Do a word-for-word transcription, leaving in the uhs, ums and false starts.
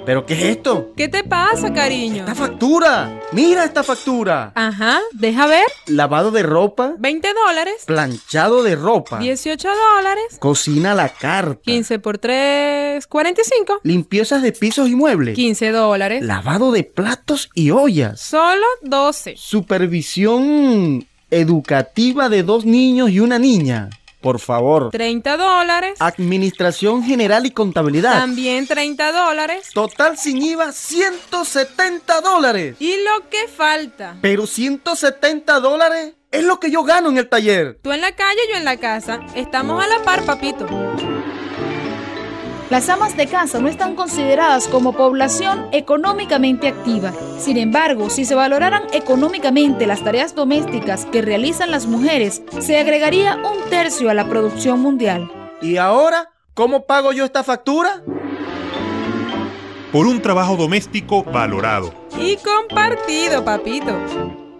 ¿Pero qué es esto? ¿Qué te pasa, cariño? ¡Esta factura! ¡Mira esta factura! Ajá, deja ver. Lavado de ropa, veinte dólares. planchado de ropa, dieciocho dólares. cocina a la carta, quince por tres, cuarenta y cinco. limpiezas de pisos y muebles, quince dólares. lavado de platos y ollas, Solo doce. supervisión educativa de dos niños y una niña. Por favor. treinta dólares. Administración general y contabilidad. También treinta dólares. Total sin I V A, ciento setenta dólares. Y lo que falta. Pero ciento setenta dólares es lo que yo gano en el taller. Tú en la calle, yo en la casa. Estamos a la par, papito. Las amas de casa no están consideradas como población económicamente activa. Sin embargo, si se valoraran económicamente las tareas domésticas que realizan las mujeres, se agregaría un tercio a la producción mundial. ¿Y ahora cómo pago yo esta factura? Por un trabajo doméstico valorado. Y compartido, papito.